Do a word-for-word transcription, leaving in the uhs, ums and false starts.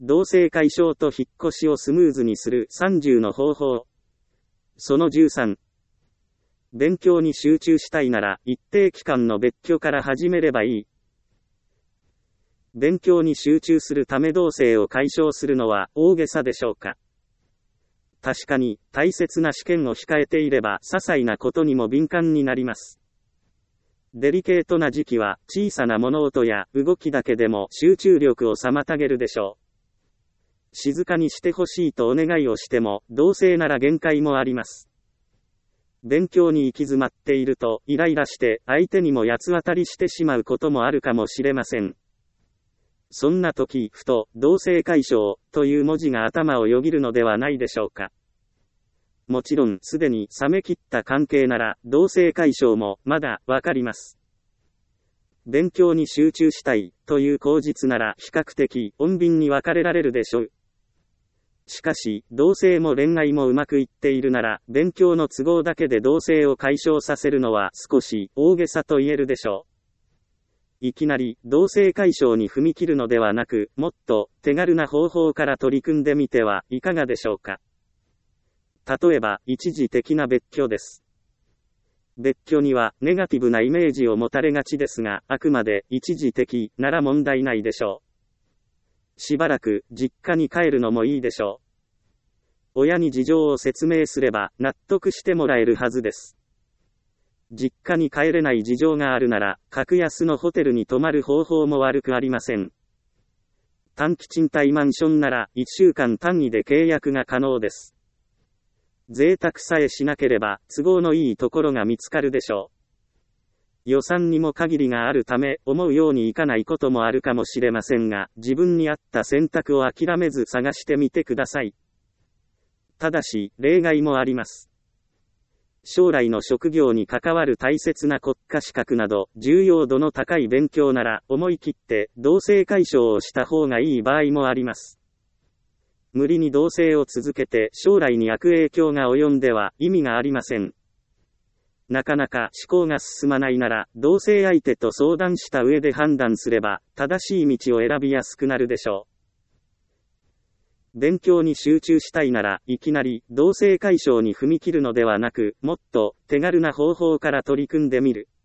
同棲解消と引っ越しをスムーズにするさんじゅうの方法。そのじゅうさん。勉強に集中したいなら一定期間の別居から始めればいい。勉強に集中するため同棲を解消するのは大げさでしょうか。確かに大切な試験を控えていれば些細なことにも敏感になります。デリケートな時期は小さな物音や動きだけでも集中力を妨げるでしょう。静かにしてほしいとお願いをしても同棲なら限界もあります。勉強に行き詰まっているとイライラして相手にも八つ当たりしてしまうこともあるかもしれません。そんな時、ふと、同棲解消という文字が頭をよぎるのではないでしょうか。もちろん、すでに冷め切った関係なら、同棲解消もまだわかります。勉強に集中したいという口実なら比較的穏便に別れられるでしょう。しかし、同棲も恋愛もうまくいっているなら、勉強の都合だけで同棲を解消させるのは少し大げさと言えるでしょう。いきなり同棲解消に踏み切るのではなく、もっと手軽な方法から取り組んでみてはいかがでしょうか。例えば、一時的な別居です。別居にはネガティブなイメージを持たれがちですが、あくまで一時的なら問題ないでしょう。しばらく実家に帰るのもいいでしょう。親に事情を説明すれば納得してもらえるはずです。実家に帰れない事情があるなら、格安のホテルに泊まる方法も悪くありません。短期賃貸マンションならいっしゅうかん単位で契約が可能です。贅沢さえしなければ都合のいいところが見つかるでしょう。予算にも限りがあるため思うようにいかないこともあるかもしれませんが、自分に合った選択を諦めず探してみてください。ただし、例外もあります。将来の職業に関わる大切な国家資格など重要度の高い勉強なら思い切って同棲解消をした方がいい場合もあります。無理に同棲を続けて将来に悪影響が及んでは意味がありません。なかなか思考が進まないなら同棲相手と相談した上で判断すれば正しい道を選びやすくなるでしょう。勉強に集中したいなら、いきなり同棲解消に踏み切るのではなく、もっと手軽な方法から取り組んでみる。